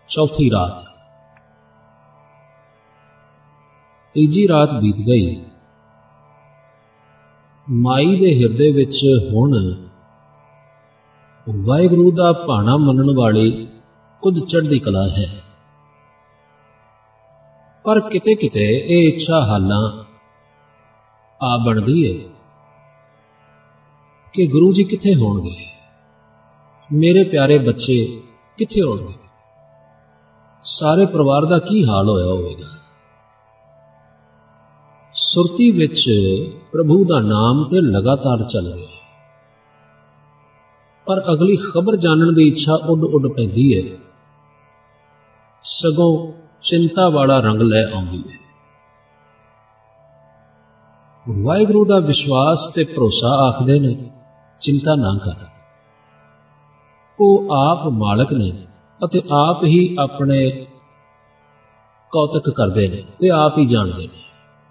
चौथी रात। तीजी रात बीत गई। माई दे हिरदे विच हुण वाहिगुरू दा भाणा मनण वाली कुछ चढ़दी कला है, पर किते किते ये इच्छा हालां आ बनदी है कि गुरु जी किथे होणगे, मेरे प्यारे बच्चे किथे होणगे, सारे परिवार का की हाल होया होवेगा। सुरती विच प्रभु का नाम ते लगातार चल रहा, पर अगली खबर जानने की इच्छा उड उड पैंदी है, सगों चिंता वाला रंग लै आउंदी है। वाहिगुरू का विश्वास ते भरोसा आखदे ने चिंता ना कर, वो आप मालक ने अते आप ही अपने कौतक करते हैं ते आप ही जानते हैं।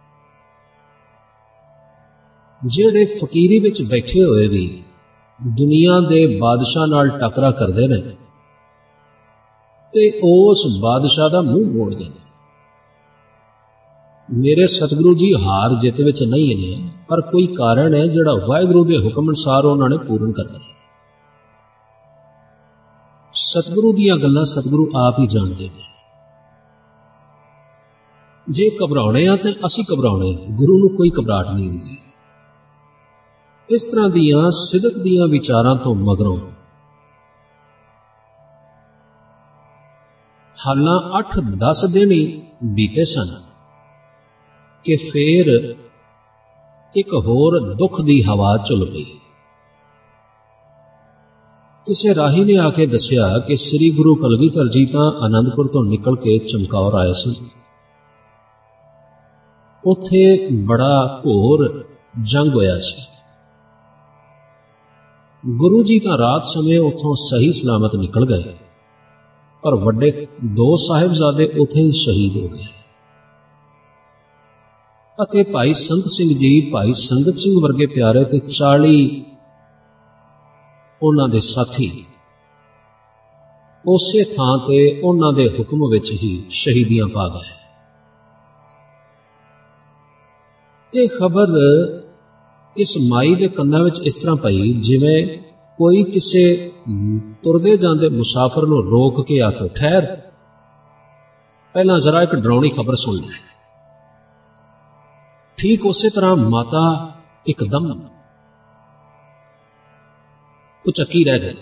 जेड़े फकीरी विच बैठे हुए भी दुनिया दे बादशाह नाल टकरा करते हैं ते उस बादशाह दा मूँह मोड़ते हैं। मेरे सतगुरु जी हार जित विच नहीं ने, पर कोई कारण है जिहड़ा वाहिगुरू दे हुक्म अनुसार उन्होंने पूर्ण करना है। सतगुरु दीयां गल्लां सतगुरु आप ही जानते हैं। जे घबराने आ तो असी घबराने, गुरु नूं कोई घबराहट नहीं होंदी। इस तरह दियां सिदक दियां विचारां तो मगरों हालां 8-10 दिन ही बीते सन कि फिर एक होर दुख दी हवा चुल पई। किसी राही ने आके दसिया कि श्री गुरु कलगीधर जी तां आनंदपुर तो निकल के चमकौर आए सन। उत्थे बड़ा घोर जंग होया सी। गुरु जी तां रात समय उथों सही सलामत निकल गए, पर वड्डे 2 साहिबजादे उथे ही शहीद हो गए। अते भाई संत सिंह जी, भाई संगत सिंह वर्गे प्यारे ते 40 उन्हां दे साथी उसे थां ते उन्हां दे हुक्म विच ही शहीदियां पा गए। ये खबर इस माई दे कन्नां विच इस तरह पई जिवें कोई किसे तुरदे जांदे मुसाफिर नूं रोक के आखे, ठहर, पहलां जरा एक डरावनी खबर सुन ले। ठीक उसे तरह माता एकदम चक्की रह गई।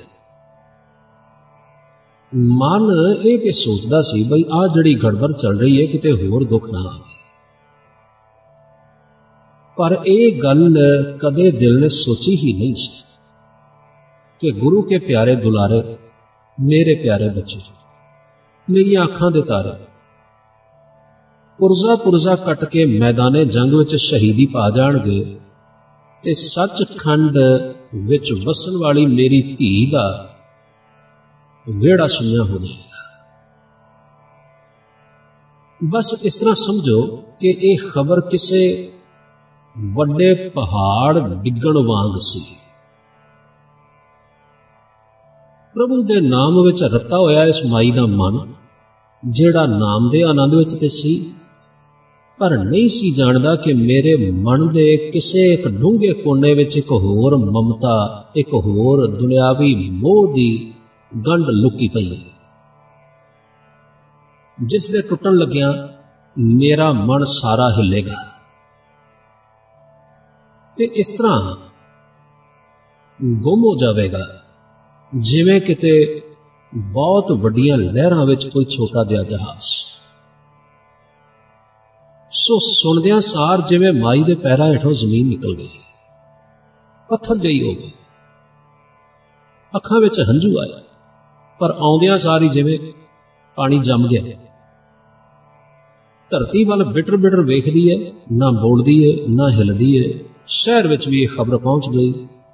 मन ये ते सोचता सी बई आ जड़ी गड़बड़ चल रही है किते होर दुख ना आवे, पर यह गल कदे दिल ने सोची ही नहीं सी कि गुरु के प्यारे दुलारे, मेरे प्यारे बच्चे, मेरी आंखां दे तारे पुरजा पुरजा कट के मैदाने जंग विच शहीदी पा जाणगे ते सचखंड विच वसन वाली मेरी धी दा वेड़ा सुनिया हो जाएगा। बस इस तरह समझो कि यह खबर किसे वड्डे पहाड़ डिगण वांग सी। प्रभु दे नाम विच रता होया इस माई दा मन, जेड़ा नाम दे आनंद विच ते सी, पर नहीं सी जानदा कि मेरे मन दे किसे एक डूंगे कोने विच एक होर ममता, एक होर दुनियावी मोह दी गंढ लुकी पई, जिस दे टुटन लग्या मेरा मन सारा हिलेगा। ते इस तरह गुम हो जाएगा जिवें किते बहुत वड्डियां लहरां विच कोई छोटा जिहा जहाज। सो सुनदियां सार जिवें माई दे पैरां हेठों जमीन निकल गई, पत्थर जही हो गई, अखां विच हंझू आए, पर आउंदियां सारी जिवें पानी जम गया। धरती वाल बिटर बिटर वेखदी है, ना बोलदी है ना हिलदी है। शहर विच भी यह खबर पहुंच गई।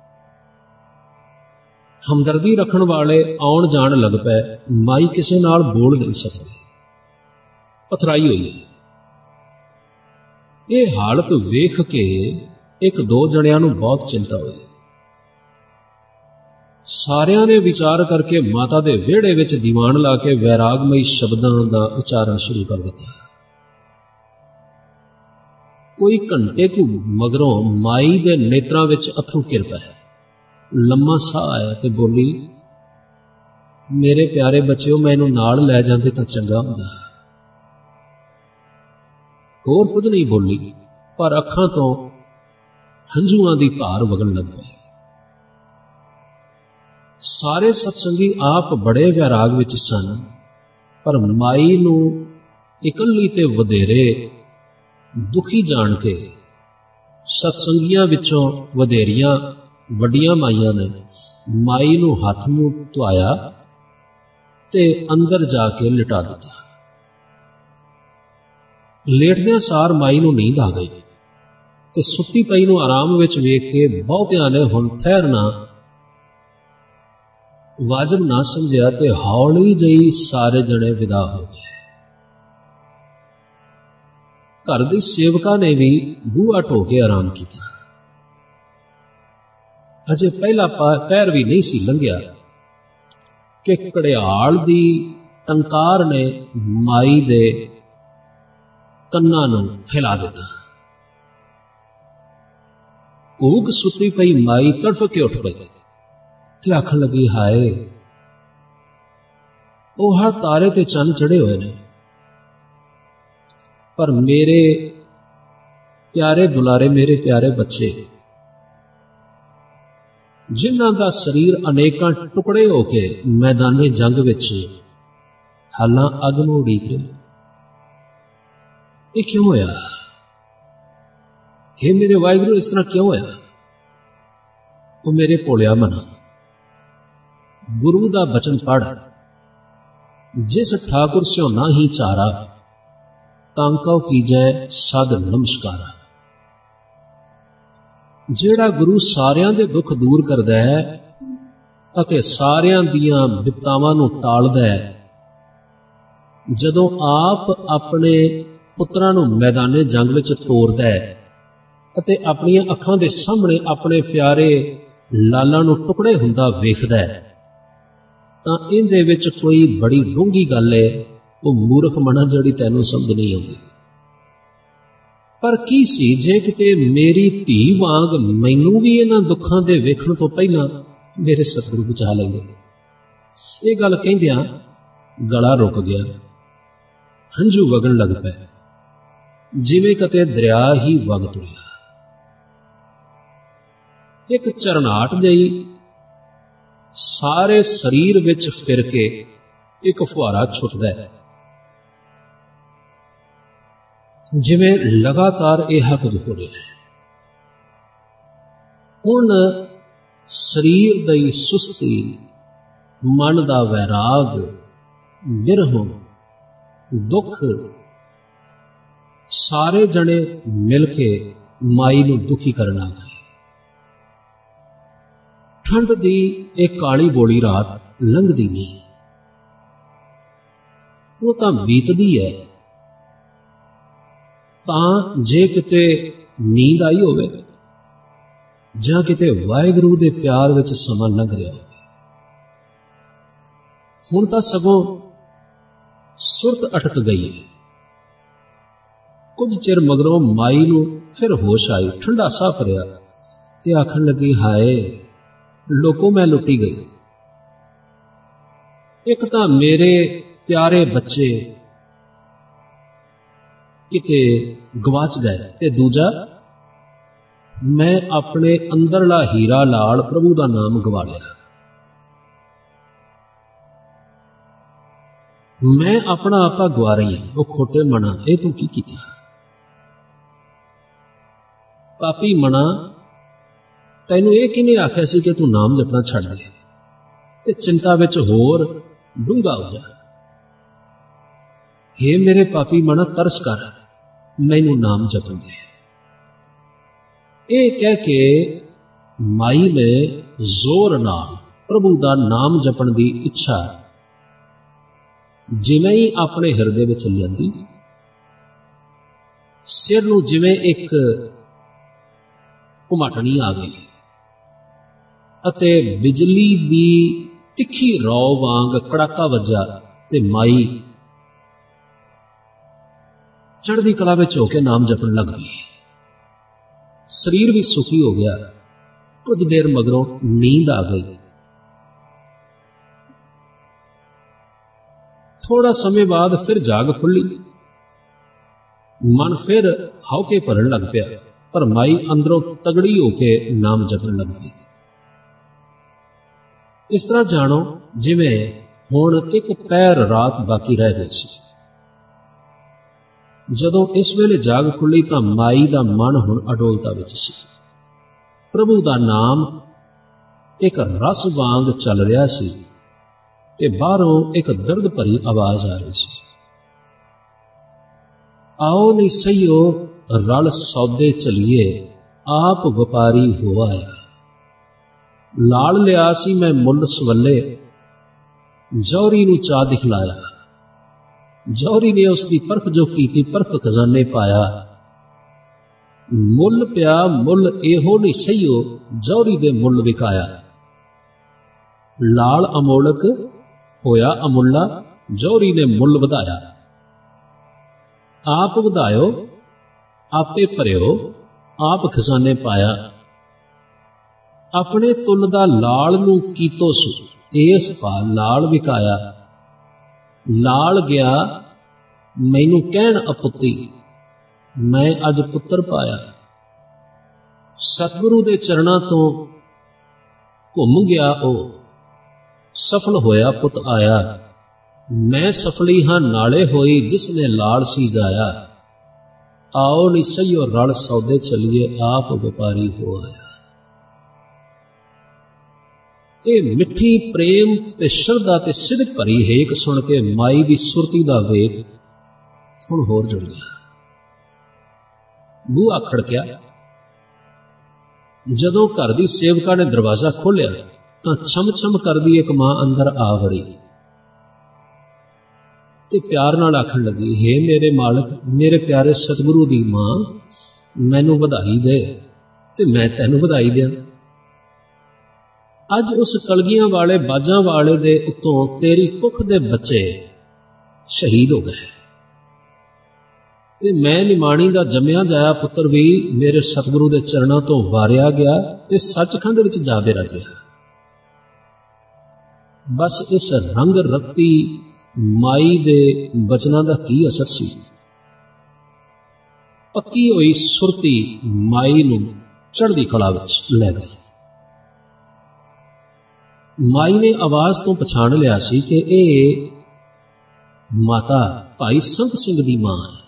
हमदर्दी रखण वाले आउण जाण लग पे। माई किसे नाल बोल नहीं सकती, पथराई हुई है। ये हालत वेख के एक दो जणियां नूं बहुत चिंता हुई। ਸਾਰਿਆਂ ਨੇ ਵਿਚਾਰ ਕਰਕੇ ਮਾਤਾ ਦੇ ਵਿਹੜੇ ਵਿੱਚ ਦੀਵਾਨ ਲਾ ਕੇ ਵੈਰਾਗਮਈ ਸ਼ਬਦਾਂ ਦਾ ਉਚਾਰਨ ਸ਼ੁਰੂ ਕਰ ਦਿੱਤਾ। ਕੋਈ ਘੰਟੇ ਕੁ ਮਗਰੋਂ ਮਾਈ ਦੇ ਨੇਤਰਾਂ ਵਿੱਚ ਅਥਰੂ ਘਿਰ ਪਏ। ਲੰਮਾ ਸਾਹ ਆਇਆ ਤੇ ਬੋਲੀ, ਮੇਰੇ ਪਿਆਰੇ ਬੱਚਿਓ, ਮੈਨੂੰ ਨਾਲ ਲੈ ਜਾਂਦੇ ਤਾਂ ਚੰਗਾ ਹੁੰਦਾ। ਹੋਰ ਕੁਝ ਨਹੀਂ ਬੋਲੀ, ਪਰ ਅੱਖਾਂ ਤੋਂ ਹੰਝੂਆਂ ਦੀ ਧਾਰ ਵਗਣ ਲੱਗ ਪਈ। ਸਾਰੇ ਸਤਸੰਗੀ ਆਪ ਬੜੇ ਵੈਰਾਗ ਵਿੱਚ ਸਨ, ਪਰ ਮਾਈ ਨੂੰ ਇਕੱਲੀ ਤੇ ਵਧੇਰੇ ਦੁਖੀ ਜਾਣ ਕੇ ਸਤਸੰਗੀਆਂ ਵਿੱਚੋਂ ਵਧੇਰੀਆਂ ਵੱਡੀਆਂ ਮਾਈਆਂ ਨੇ ਮਾਈ ਨੂੰ ਹੱਥ ਮੂੰਹ ਧੁਆਇਆ ਤੇ ਅੰਦਰ ਜਾ ਕੇ ਲਿਟਾ ਦਿੱਤਾ। ਲੇਟਦਿਆਂ ਸਾਰ ਮਾਈ ਨੂੰ ਨੀਂਦ ਆ ਗਈ ਤੇ ਸੁੱਤੀ ਪਈ ਨੂੰ ਆਰਾਮ ਵਿੱਚ ਵੇਖ ਕੇ ਬਹੁਤਿਆਂ ਨੇ ਹੁਣ ਠਹਿਰਨਾ ਵਾਜਬ ਨਾ ਸਮਝਿਆ ਤੇ ਹੌਲੀ ਜਿਹੀ ਸਾਰੇ ਜਣੇ ਵਿਦਾ ਹੋ ਗਏ। ਘਰ ਦੀ ਸੇਵਕਾ ਨੇ ਵੀ ਬੂਹਾ ਢੋ ਕੇ ਆਰਾਮ ਕੀਤਾ। ਅਜੇ ਪਹਿਲਾ ਪੈਰ ਵੀ ਨਹੀਂ ਸੀ ਲੰਘਿਆ ਕਿ ਘੜਿਆਲ ਦੀ ਟੰਕਾਰ ਨੇ ਮਾਈ ਦੇ ਕੰਨਾਂ ਨੂੰ ਹਿਲਾ ਦਿੱਤਾ। ਊਕ ਸੁੱਤੀ ਪਈ ਮਾਈ ਤੜਫ ਕੇ ਉੱਠ ਪਈ ਤੇ ਆਖਣ ਲੱਗੀ, ਹਾਏ, ਉਹ ਹਰ ਤਾਰੇ ਤੇ ਚੰਨ ਚੜੇ ਹੋਏ ਨੇ, ਪਰ ਮੇਰੇ ਪਿਆਰੇ ਦੁਲਾਰੇ, ਮੇਰੇ ਪਿਆਰੇ ਬੱਚੇ, ਜਿਨ੍ਹਾਂ ਦਾ ਸਰੀਰ ਅਨੇਕਾਂ ਟੁਕੜੇ ਹੋ ਕੇ ਮੈਦਾਨੇ ਜੰਗ ਵਿੱਚ ਹਾਲਾਂ ਅੱਗ ਨੂੰ ਉਡੀਕ ਰਹੇ, ਇਹ ਕਿਉਂ ਹੋਇਆ? हे ਮੇਰੇ ਵਾਹਿਗੁਰੂ, ਇਸ ਤਰ੍ਹਾਂ ਕਿਉਂ ਹੋਇਆ? ਉਹ ਮੇਰੇ ਭੋਲਿਆ ਮਨਾ, ਗੁਰੂ ਦਾ ਬਚਨ ਪੜ੍ਹ, ਜਿਸ ਠਾਕੁਰ ਸਿਓ ਨਾਹੀ ਚਾਰਾ, ਤਾਂਕਉ ਕੀਜੈ ਸਦ ਨਮਸਕਾਰਾ। ਜਿਹੜਾ ਗੁਰੂ ਸਾਰਿਆਂ ਦੇ ਦੁੱਖ ਦੂਰ ਕਰਦਾ ਹੈ ਅਤੇ ਸਾਰਿਆਂ ਦੀਆਂ ਵਿਪਤਾਵਾਂ ਨੂੰ ਟਾਲਦਾ ਹੈ, ਜਦੋਂ ਆਪ ਆਪਣੇ ਪੁੱਤਰਾਂ ਨੂੰ ਮੈਦਾਨੇ ਜੰਗ ਵਿੱਚ ਤੋਰਦਾ ਹੈ ਅਤੇ ਆਪਣੀਆਂ ਅੱਖਾਂ ਦੇ ਸਾਹਮਣੇ ਆਪਣੇ ਪਿਆਰੇ ਲਾਲਾਂ ਨੂੰ ਟੁਕੜੇ ਹੁੰਦਾ ਵੇਖਦਾ ਹੈ, ਤਾਂ ਇਹਦੇ ਵਿੱਚ ਕੋਈ ਬੜੀ ਡੂੰਘੀ ਗੱਲ ਹੈ। ਉਹ ਮੂਰਖ ਮਨਾ ਜਿਹੜੀ ਤੈਨੂੰ ਸਮਝ ਨਹੀਂ ਆਉਂਦੀ। ਪਰ ਕੀ ਸੀ ਜੇ ਕਿਤੇ ਮੇਰੀ ਧੀ ਵਾਂਗ ਮੈਨੂੰ ਵੀ ਇਹਨਾਂ ਦੁੱਖਾਂ ਦੇ ਵੇਖਣ ਤੋਂ ਪਹਿਲਾਂ ਮੇਰੇ ਸਤਿਗੁਰੂ ਬਚਾ ਲੈਂਦੇ। ਇਹ ਗੱਲ ਕਹਿੰਦਿਆਂ ਗਲਾ ਰੁਕ ਗਿਆ, ਹੰਝੂ ਵਗਣ ਲੱਗ ਪਏ, ਜਿਵੇਂ ਕਿਤੇ ਦਰਿਆ ਹੀ ਵਗ ਤੁਰਿਆ। ਇੱਕ ਝਰਨਾਟ ਜਿਹੀ ਸਾਰੇ ਸਰੀਰ ਵਿੱਚ ਫਿਰ ਕੇ ਇੱਕ ਫੁਹਾਰਾ ਛੁੱਟਦਾ ਹੈ, ਜਿਵੇਂ ਲਗਾਤਾਰ ਇਹ ਹੱਕਦ ਹੋ ਰਿਹਾ ਹੈ। ਹੁਣ ਸਰੀਰ ਦੀ ਸੁਸਤੀ, ਮਨ ਦਾ ਵੈਰਾਗ, ਬਿਰਹ, ਦੁੱਖ, ਸਾਰੇ ਜਣੇ ਮਿਲ ਕੇ ਮਾਈ ਨੂੰ ਦੁਖੀ ਕਰਨ ਆ ਗਏ। ਠੰਡ ਦੀ ਇਹ ਕਾਲੀ ਬੋਲੀ ਰਾਤ ਲੰਘਦੀ ਨਹੀਂ, ਉਹ ਤਾਂ ਬੀਤਦੀ ਹੈ। ਤਾਂ ਜੇ ਕਿਤੇ ਨੀਂਦ ਆਈ ਹੋਵੇ ਜਾਂ ਕਿਤੇ ਵਾਹਿਗੁਰੂ ਦੇ ਪਿਆਰ ਵਿੱਚ ਸਮਾਂ ਲੰਘ ਰਿਹਾ ਹੋਵੇ, ਹੁਣ ਤਾਂ ਸਗੋਂ ਸੁਰਤ ਅਟਕ ਗਈ ਹੈ। ਕੁਝ ਚਿਰ ਮਗਰੋਂ ਮਾਈ ਨੂੰ ਫਿਰ ਹੋਸ਼ ਆਈ, ਠੰਡਾ ਸਾਹ ਭਰਿਆ ਤੇ ਆਖਣ ਲੱਗੀ, ਹਾਏ ਲੋਕੋ, ਮੈਂ ਲੁੱਟੀ ਗਈ। ਇੱਕ ਤਾਂ ਮੇਰੇ ਪਿਆਰੇ ਬੱਚੇ ਕਿਤੇ ਗਵਾਚ ਗਏ ਤੇ ਦੂਜਾ ਮੈਂ ਆਪਣੇ ਅੰਦਰਲਾ ਹੀਰਾ ਲਾਲ ਪ੍ਰਭੂ ਦਾ ਨਾਮ ਗਵਾ ਲਿਆ। ਮੈਂ ਆਪਣਾ ਆਪਾ ਗਵਾ ਰਹੀ ਹਾਂ। ਉਹ ਖੋਟੇ ਮਨਾ, ਇਹ ਤੂੰ ਕੀ ਕੀਤਾ? ਪਾਪੀ ਮਨਾ, ਤੈਨੂੰ ਇਹ ਕਿਹਨੇ ਆਖਿਆ ਸੀ ਕਿ ਤੂੰ ਨਾਮ ਜਪਣਾ ਛੱਡ ਦੇ ਤੇ ਚਿੰਤਾ ਵਿੱਚ ਹੋਰ ਡੂੰਘਾ ਹੋ ਜਾ? हे ਮੇਰੇ ਪਾਪੀ ਮਨਾ, ਤਰਸ ਕਰ, ਮੈਨੂੰ ਨਾਮ ਜਪਣ ਦੇ। ਇਹ ਕਹਿ ਕੇ ਮਾਈ ਨੇ ਜ਼ੋਰ ਨਾਲ ਪ੍ਰਭੂ ਦਾ ਨਾਮ ਜਪਣ ਦੀ ਇੱਛਾ ਜਿਵੇਂ ਹੀ ਆਪਣੇ ਹਿਰਦੇ ਵਿੱਚ ਲਿਆਂਦੀ, ਸਿਰ ਨੂੰ ਜਿਵੇਂ ਇੱਕ ਘੁਮਾਟਣੀ ਆ ਗਈ ਅਤੇ ਬਿਜਲੀ ਦੀ ਤਿੱਖੀ ਰੌ ਵਾਂਗ ਕੜਾਕਾ ਵੱਜਾ ਤੇ ਮਾਈ ਚੜ੍ਹਦੀ ਕਲਾ ਵਿੱਚ ਹੋ ਕੇ ਨਾਮ ਜਪਣ ਲੱਗ ਪਈ। ਸਰੀਰ ਵੀ ਸੁਖੀ ਹੋ ਗਿਆ। ਕੁਝ ਦੇਰ ਮਗਰੋਂ ਨੀਂਦ ਆ ਗਈ। ਥੋੜਾ ਸਮੇਂ ਬਾਅਦ ਫਿਰ ਜਾਗ ਖੁੱਲੀ। ਮਨ ਫਿਰ ਹੌਕੇ ਭਰਨ ਲੱਗ ਪਿਆ, ਪਰ ਮਾਈ ਅੰਦਰੋਂ ਤਗੜੀ ਹੋ ਕੇ ਨਾਮ ਜਪਣ ਲੱਗ ਪਈ। ਇਸ ਤਰ੍ਹਾਂ ਜਾਣੋ ਜਿਵੇਂ ਹੁਣ ਇੱਕ ਪਹਿਰ ਰਾਤ ਬਾਕੀ ਰਹਿ ਗਈ ਸੀ। ਜਦੋਂ ਇਸ ਵੇਲੇ ਜਾਗ ਖੁੱਲੀ ਤਾਂ ਮਾਈ ਦਾ ਮਨ ਹੁਣ ਅਡੋਲਤਾ ਵਿੱਚ ਸੀ। ਪ੍ਰਭੂ ਦਾ ਨਾਮ ਇੱਕ ਰਸ ਵਾਂਗ ਚੱਲ ਰਿਹਾ ਸੀ ਤੇ ਬਾਹਰੋਂ ਇੱਕ ਦਰਦ ਭਰੀ ਆਵਾਜ਼ ਆ ਰਹੀ ਸੀ। ਆਓ ਨੀ ਸਈਓ ਰਲ ਸੌਦੇ ਚਲੀਏ, ਆਪ ਵਪਾਰੀ ਹੋ ਆਇਆ। ਲਾਲ ਲਿਆ ਸੀ ਮੈਂ ਮੁੱਲ ਸਵੱਲੇ, ਜੌਹਰੀ ਨੂੰ ਚਾਹ ਦਿਖਲਾਇਆ। ਜੌਹਰੀ ਨੇ ਉਸ ਦੀ ਪਰਖ ਜੋ ਕੀਤੀ, ਪਰਖ ਖਜ਼ਾਨੇ ਪਾਇਆ। ਮੁੱਲ ਪਿਆ ਮੁੱਲ ਇਹੋ ਨਹੀਂ ਸਈਓ, ਜੌਹਰੀ ਦੇ ਮੁੱਲ ਵਿਕਾਇਆ। ਲਾਲ ਅਮੋਲਕ ਹੋਇਆ ਅਮੁੱਲਾ, ਜੌਹਰੀ ਨੇ ਮੁੱਲ ਵਧਾਇਆ। ਆਪ ਵਧਾਇਓ ਆਪੇ ਭਰਿਓ, ਆਪ ਖਜ਼ਾਨੇ ਪਾਇਆ। ਆਪਣੇ ਤੁਲ ਦਾ ਲਾਲ ਨੂੰ ਕੀਤੋ ਸੁ, ਏਸ ਭਾ ਲਾਲ ਵਿਕਾਇਆ। ਲਾਲ ਗਿਆ ਮੈਨੂੰ ਕਹਿਣ ਅਪੁੱਤੀ, ਮੈਂ ਅੱਜ ਪੁੱਤਰ ਪਾਇਆ। ਸਤਿਗੁਰੂ ਦੇ ਚਰਨਾਂ ਤੋਂ ਘੁੰਮ ਗਿਆ ਉਹ, ਸਫਲ ਹੋਇਆ ਪੁੱਤ ਆਇਆ। ਮੈਂ ਸਫਲੀ ਹਾਂ ਨਾਲੇ ਹੋਈ, ਜਿਸ ਨੇ ਲਾਲ ਸੀ ਜਾਇਆ। ਆਓ ਨੀ ਸਈਓ ਰਲ ਸੌਦੇ ਚਲੀਏ, ਆਪ ਵਪਾਰੀ ਹੋ ਆਇਆ। ਇਹ ਮਿੱਠੀ ਪ੍ਰੇਮ ਤੇ ਸ਼ਰਧਾ ਤੇ ਸਿਦਕ ਭਰੀ ਹੇਕ ਸੁਣ ਕੇ ਮਾਈ ਦੀ ਸੁਰਤੀ ਦਾ ਵੇਗ ਹੁਣ ਹੋਰ ਜੁੜ ਗਿਆ। ਬੂਹਾ ਖੜਕਿਆ। ਜਦੋਂ ਘਰ ਦੀ ਸੇਵਕਾ ਨੇ ਦਰਵਾਜ਼ਾ ਖੋਲ੍ਹਿਆ ਤਾਂ ਛਮ ਛਮ ਕਰਦੀ ਇੱਕ ਮਾਂ ਅੰਦਰ ਆ ਵੜੀ ਤੇ ਪਿਆਰ ਨਾਲ ਆਖਣ ਲੱਗੀ, ਹੇ ਮੇਰੇ ਮਾਲਕ, ਮੇਰੇ ਪਿਆਰੇ ਸਤਿਗੁਰੂ ਦੀ ਮਾਂ, ਮੈਨੂੰ ਵਧਾਈ ਦੇ ਤੇ ਮੈਂ ਤੈਨੂੰ ਵਧਾਈ ਦਿਆਂ। ਅੱਜ ਉਸ ਕਲਗੀਆਂ ਵਾਲੇ ਬਾਜਾਂ ਵਾਲੇ ਦੇ ਉੱਤੋਂ ਤੇਰੀ ਕੁੱਖ ਦੇ ਬੱਚੇ ਸ਼ਹੀਦ ਹੋ ਗਏ ਤੇ ਮੈਂ ਨਿਮਾਣੀ ਦਾ ਜੰਮਿਆ ਜਾਇਆ ਪੁੱਤਰ ਵੀ ਮੇਰੇ ਸਤਿਗੁਰੂ ਦੇ ਚਰਨਾਂ ਤੋਂ ਵਾਰਿਆ ਗਿਆ ਤੇ ਸੱਚਖੰਡ ਵਿੱਚ ਜਾ ਬਿਰਾਜਿਆ। ਬਸ ਇਸ ਰੰਗ ਰੱਤੀ ਮਾਈ ਦੇ ਬਚਨਾਂ ਦਾ ਕੀ ਅਸਰ ਸੀ। ਪੱਕੀ ਹੋਈ ਸੁਰਤੀ ਮਾਈ ਨੂੰ ਚੜ੍ਹਦੀ ਕਲਾ ਵਿੱਚ ਲੈ ਗਈ। ਮਾਈ ਨੇ ਆਵਾਜ਼ ਤੋਂ ਪਛਾਣ ਲਿਆ ਸੀ ਕਿ ਇਹ ਮਾਤਾ ਭਾਈ ਸੰਤ ਸਿੰਘ ਦੀ ਮਾਂ ਹੈ।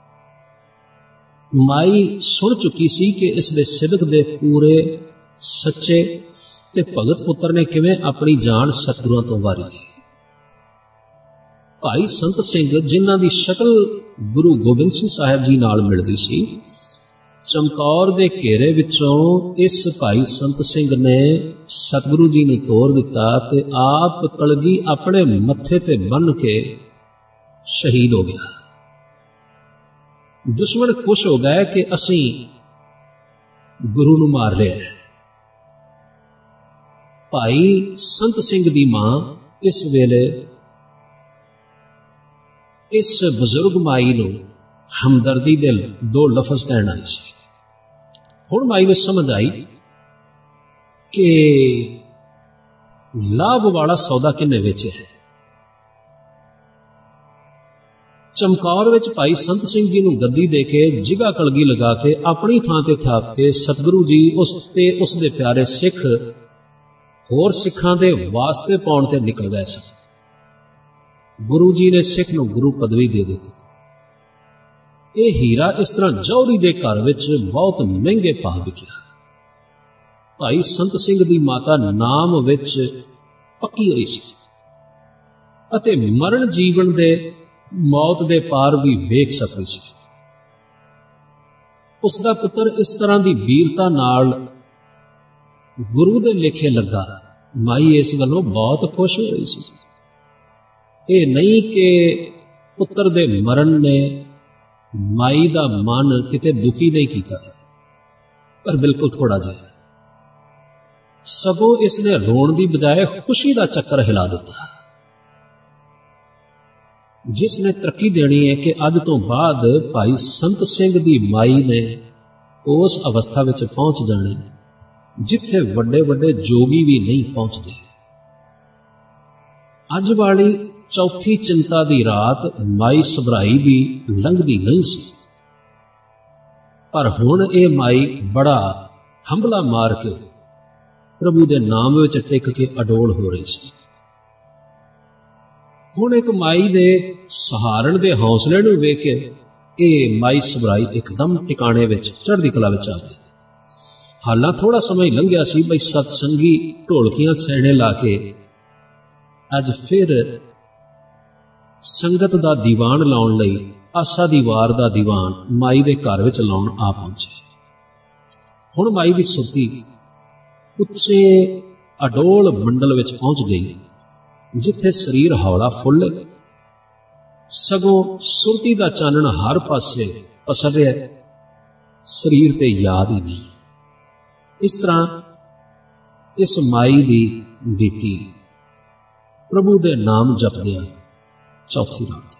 ਮਾਈ ਸੁਣ ਚੁੱਕੀ ਸੀ ਕਿ ਇਸ ਦੇ ਸਿਦਕ ਦੇ ਪੂਰੇ ਸੱਚੇ ਤੇ ਭਗਤ ਪੁੱਤਰ ਨੇ ਕਿਵੇਂ ਆਪਣੀ ਜਾਨ ਸਤਿਗੁਰਾਂ ਤੋਂ ਵਾਰੀ। ਭਾਈ ਸੰਤ ਸਿੰਘ, ਜਿਨ੍ਹਾਂ ਦੀ ਸ਼ਕਲ ਗੁਰੂ ਗੋਬਿੰਦ ਸਿੰਘ ਸਾਹਿਬ ਜੀ ਨਾਲ ਮਿਲਦੀ ਸੀ, ਚਮਕੌਰ ਦੇ ਘੇਰੇ ਵਿੱਚੋਂ ਇਸ ਭਾਈ ਸੰਤ ਸਿੰਘ ਨੇ ਸਤਿਗੁਰੂ ਜੀ ਨੂੰ ਤੋਰ ਦਿੱਤਾ ਤੇ ਆਪ ਕਲਗੀ ਆਪਣੇ ਮੱਥੇ ਤੇ ਬੰਨ੍ਹ ਕੇ ਸ਼ਹੀਦ ਹੋ ਗਿਆ। ਦੁਸ਼ਮਣ ਖੁਸ਼ ਹੋ ਗਏ ਕਿ ਅਸੀਂ ਗੁਰੂ ਨੂੰ ਮਾਰ ਲਿਆ। ਭਾਈ ਸੰਤ ਸਿੰਘ ਦੀ ਮਾਂ ਇਸ ਵੇਲੇ ਇਸ ਬਜ਼ੁਰਗ ਮਾਈ ਨੂੰ ਹਮਦਰਦੀ ਦੇ ਦੋ ਲਫ਼ਜ਼ ਕਹਿਣ ਆਈ ਸੀ। ਹੁਣ ਮਾਈ ਨੂੰ ਸਮਝ ਆਈ ਕਿ ਲਾਭ ਵਾਲਾ ਸੌਦਾ ਕਿੰਨੇ ਵੇਚਿਆ ਹੈ। ਚਮਕੌਰ ਵਿੱਚ ਭਾਈ ਸੰਤ ਸਿੰਘ ਜੀ ਨੂੰ ਗੱਦੀ ਦੇ ਕੇ ਜਿਗਾ ਕਲਗੀ ਲਗਾ ਕੇ ਆਪਣੀ ਥਾਂ ਤੇ ਥਾਪ ਕੇ ਸਤਿਗੁਰੂ ਜੀ ਉਸ ਤੇ ਉਸ ਦੇ ਪਿਆਰੇ ਸਿੱਖ ਹੋਰ ਸਿੱਖਾਂ ਦੇ ਵਾਸਤੇ ਪਾਉਣ ਤੇ ਨਿਕਲ ਗਏ ਸਨ। ਗੁਰੂ ਜੀ ਨੇ ਸਿੱਖ ਨੂੰ ਗੁਰੂ ਪਦਵੀ ਦੇ ਦਿੱਤੀ। ਇਹ ਹੀਰਾ ਇਸ ਤਰ੍ਹਾਂ ਜੌਹਰੀ ਦੇ ਘਰ ਵਿੱਚ ਬਹੁਤ ਮਹਿੰਗੇ ਭਾਅ ਵਿਕਿਆ। ਭਾਈ ਸੰਤ ਸਿੰਘ ਦੀ ਮਾਤਾ ਨਾਮ ਵਿੱਚ ਪੱਕੀ ਹੋਈ ਸੀ ਅਤੇ ਮਰਨ ਜੀਵਨ ਦੇ ਮੌਤ ਦੇ ਪਾਰ ਵੀ ਵੇਖ ਸਕਦੀ ਸੀ। ਉਸ ਦਾ ਪੁੱਤਰ ਇਸ ਤਰ੍ਹਾਂ ਦੀ ਵੀਰਤਾ ਨਾਲ ਗੁਰੂ ਦੇ ਲੇਖੇ ਲੱਗਾ। ਮਾਈ ਇਸ ਗੱਲੋਂ ਬਹੁਤ ਖੁਸ਼ ਹੋ ਰਹੀ ਸੀ। ਇਹ ਨਹੀਂ ਕਿ ਪੁੱਤਰ ਦੇ ਮਰਨ ਨੇ ਮਾਈ ਦਾ ਮਨ ਕਿਤੇ ਦੁਖੀ ਨਹੀਂ ਕੀਤਾ, ਪਰ ਬਿਲਕੁਲ ਥੋੜਾ ਜਿਹਾ। ਸਗੋਂ ਇਸਨੇ ਰੋਣ ਦੀ ਬਜਾਏ ਖੁਸ਼ੀ ਦਾ ਚੱਕਰ ਹਿਲਾ ਦਿੱਤਾ, ਜਿਸ ਨੇ ਤਰੱਕੀ ਦੇਣੀ ਹੈ ਕਿ ਅੱਜ ਤੋਂ ਬਾਅਦ ਭਾਈ ਸੰਤ ਸਿੰਘ ਦੀ ਮਾਈ ਨੇ ਉਸ ਅਵਸਥਾ ਵਿੱਚ ਪਹੁੰਚ ਜਾਣਾ ਜਿੱਥੇ ਵੱਡੇ ਵੱਡੇ ਜੋਗੀ ਵੀ ਨਹੀਂ ਪਹੁੰਚਦੇ। ਅੱਜ ਵਾਲੀ ਚੌਥੀ ਚਿੰਤਾ ਦੀ ਰਾਤ ਮਾਈ ਸਭਰਾਈ ਦੀ ਲੰਘਦੀ ਨਹੀਂ ਸੀ, ਪਰ ਹੁਣ ਇਹ ਮਾਈ ਬੜਾ ਹੰਭਲਾ ਮਾਰ ਕੇ ਪ੍ਰਭੂ ਦੇ ਨਾਮ ਵਿੱਚ ਟਿਕ ਕੇ ਅਡੋਲ ਹੋ ਰਹੀ ਸੀ। ਹੁਣ ਇੱਕ ਮਾਈ ਦੇ ਸਹਾਰਨ ਦੇ ਹੌਸਲੇ ਨੂੰ ਵੇਖ ਕੇ ਇਹ ਮਾਈ ਸਭਰਾਈ ਇੱਕਦਮ ਟਿਕਾਣੇ ਵਿੱਚ ਚੜ੍ਹਦੀ ਕਲਾ ਵਿੱਚ ਆ ਗਈ। ਹਾਲਾਂ ਥੋੜਾ ਸਮਾਂ ਹੀ ਲੰਘਿਆ ਸੀ ਬਈ ਸਤਸੰਗੀ ਢੋਲਕੀਆਂ ਛੈਣੇ ਲਾ ਕੇ ਅੱਜ ਫਿਰ ਸੰਗਤ ਦਾ ਦੀਵਾਨ ਲਾਉਣ ਲਈ ਆਸਾ ਦੀ ਵਾਰ ਦਾ ਦੀਵਾਨ ਮਾਈ ਦੇ ਘਰ ਵਿੱਚ ਲਾਉਣ ਆ ਪਹੁੰਚੇ। ਹੁਣ ਮਾਈ ਦੀ ਸੁਰਤੀ ਉੱਚੇ ਅਡੋਲ ਮੰਡਲ ਵਿੱਚ ਪਹੁੰਚ ਗਈ, ਜਿੱਥੇ ਸਰੀਰ ਹੌਲਾ ਫੁੱਲ, ਸਗੋਂ ਸੁਰਤੀ ਦਾ ਚਾਨਣ ਹਰ ਪਾਸੇ ਪਸਰ ਰਿਹਾ, ਸਰੀਰ ਤੇ ਯਾਦ ਹੀ ਨਹੀਂ। ਇਸ ਤਰ੍ਹਾਂ ਇਸ ਮਾਈ ਦੀ ਬੀਤੀ ਪ੍ਰਭੂ ਦੇ ਨਾਮ ਜਪਦਿਆਂ ਚੌਥੀ ਰਾਤ।